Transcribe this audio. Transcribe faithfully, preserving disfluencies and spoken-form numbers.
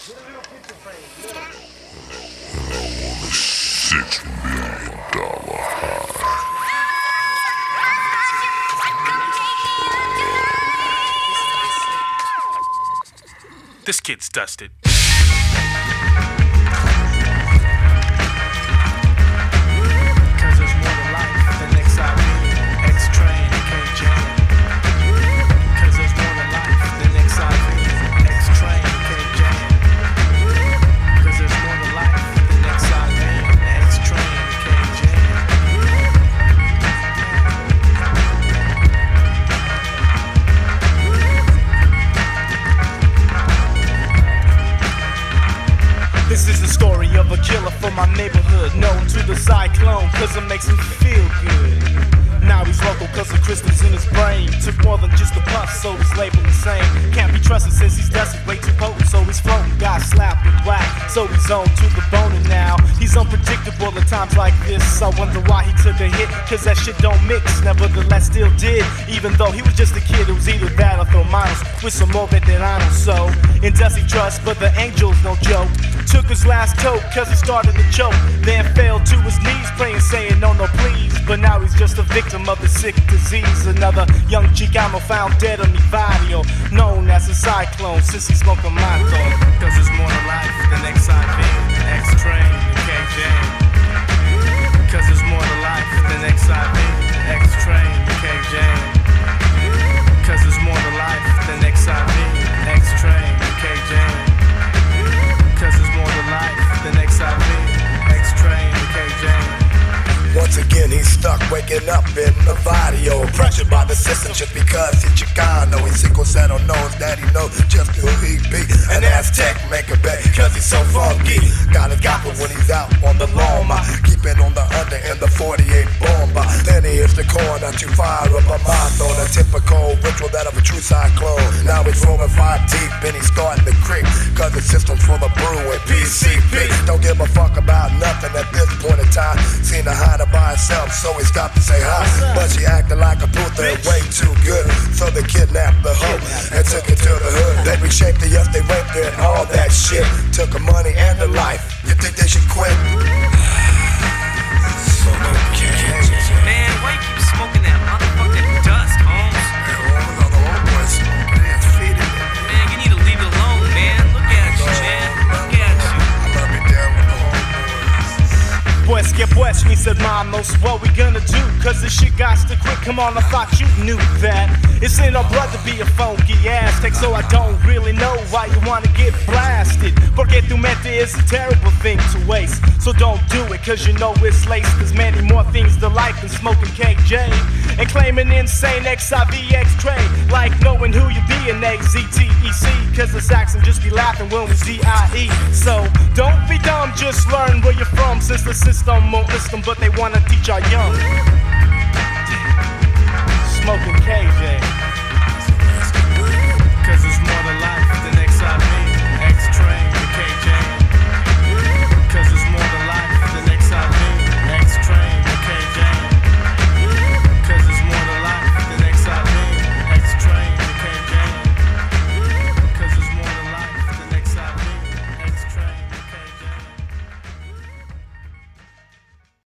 Six million dollar high. This kid's dusted. This is the story of a killer from my neighborhood, known to the cyclone, cause it makes him feel good. Now he's local cause the crystals in his brain took more than just a puff, so he's labeled the same. Can't be trusted since he's dusted, way too potent, so he's floating. Got slapped with whack, so he's on to the bone. And now he's unpredictable at times like this. I wonder why he took a hit, cause that shit don't mix. Nevertheless still did, even though he was just a kid. It was either that or throw miles with some more veteranos. So in Dusty trust, but the angel's no joke. Took his last toke cause he started to choke, then fell to his knees praying saying no no please. But now he's just a victim of the sick disease. Another young Chicano found dead on Ivario, known as a cyclone since he smoked a mato. Cause it's more to life than X I V, X-Train, and K J. Cause it's more to life than X I V, X-Train, and K J. Cause it's more to life than X I V, X-Train, and K J. Cause it's more to life than X I V, X-Train, and K J. Once again he's stuck waking up in the barrio, pressured by the system just because he's Chicano. He's Cinco Cero knows that he knows just who he be. An Aztec make a bet cause he's so funky. Got his gopper when he's out on the loma, keep it on the under in the forty-eight bomba. Then he hits the corner to fire up a mato, the typical ritual that of a true cyclone. Now he's roaming five deep and he's starting to creep, cause the system's full of brew and P C P. Don't give a fuck about nothing at this point in time. Seen her hide by herself, so he stopped to say hi. But she acted like a puta and way too good, so they kidnapped the hoe and took her to the hood. They reshaped her, yes, they raped her and all that shit. Took her money and her life. You think they should quit? So man, why you keep smoking that motherfucking dust, Holmes? Man, you need to leave it alone, man. Look at you, man. Look at you. Pues que pues, me said Mamos, what we gonna do? Cause this shit got to quit, come on, I thought you knew that. It's in our blood to be a funky Aztec, so I don't really know why you wanna get blasted. Porque tu mente is a terrible thing to waste, so don't do it cause you know it's laced. There's many more things to life than smoking K J and claiming insane X I V X-Train, like knowing who you be in A Z T E C, cause the Saxon just be laughing when we Z I E. So don't be dumb, just learn where you're from, since the system won't list them, but they wanna teach our young. Smoking K